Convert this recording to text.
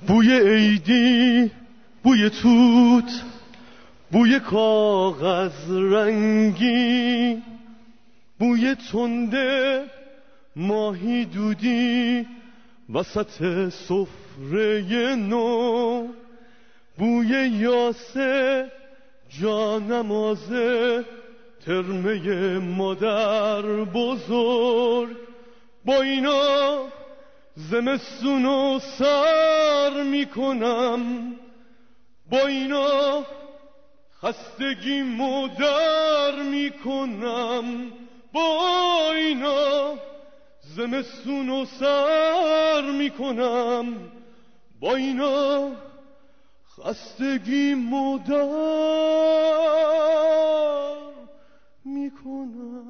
بوی عیدی، بوی توت، بوی کاغذ رنگی، بوی تنده ماهی دودی وسط سفره نو، بوی یاسه جانمازه ترمه مادر بزرگ. با اینا زمستونو سر میکنم، با اینا خستگیمو در میکنم، با اینا زمستونو سر میکنم، با اینا خستگیمو در میکنم.